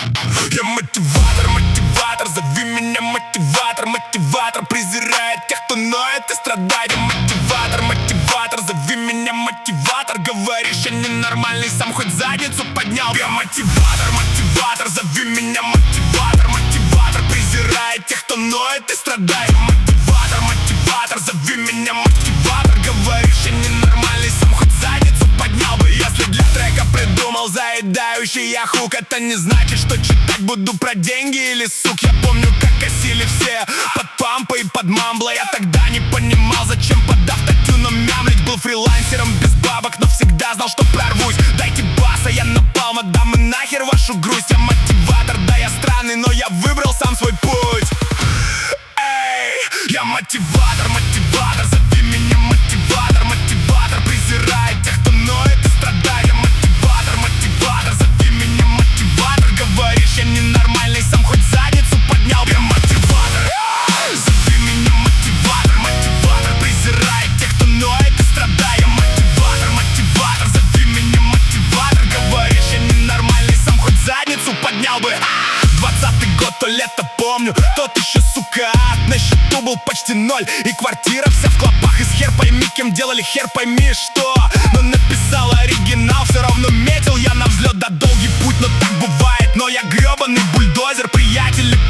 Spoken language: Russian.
Я мотиватор, мотиватор, зови меня мотиватор. Мотиватор презирает тех, кто ноет и страдает. Я мотиватор, мотиватор, зови меня мотиватор. Говоришь, я ненормальный, сам хоть задницу поднял. Я мотиватор, мотиватор, зови меня мотиватор. Мотиватор презирает тех, кто ноет и страдает. Мотиватор, мотиватор, зови меня мотиватор. Говоришь, я ненормальный, сам хоть задницу поднял бы. Если для трека придумал заедающий я хук, это не значит, что читать буду про деньги или сук. Я помню, как косили все под пампа и под мамбла. Я тогда не понимал, зачем под автотюном мямлить. Был фрилансером без бабок, но всегда знал, что прорвусь. Дайте баса, я напал, мадам, и нахер вашу грусть. Я мотиватор, да я странный, но я выбрал сам свой путь. Эй, я мотиватор, мотиватор, зови меня мотиватор. Мотиватор презирает тех, кто ноет и страдает. Я мотиватор, мотиватор, зови меня мотиватор. Говоришь, я ненормальный, сам хоть задницу поднял. Я мотиватор, зови меня мотиватор. Мотиватор презирает тех, кто ноет и страдает. Я мотиватор, мотиватор, зови меня мотиватор. Говоришь, я ненормальный, сам хоть задницу поднял бы. 20-й год, то лето помню, тот еще сука ад. На счету был почти ноль, и квартира вся в клопах. Из хер пойми, кем делали, хер пойми что. Но написал оригинал, все равно метил я на взлет. Да долгий путь, но так бывает. Но я гребаный бульдозер, приятель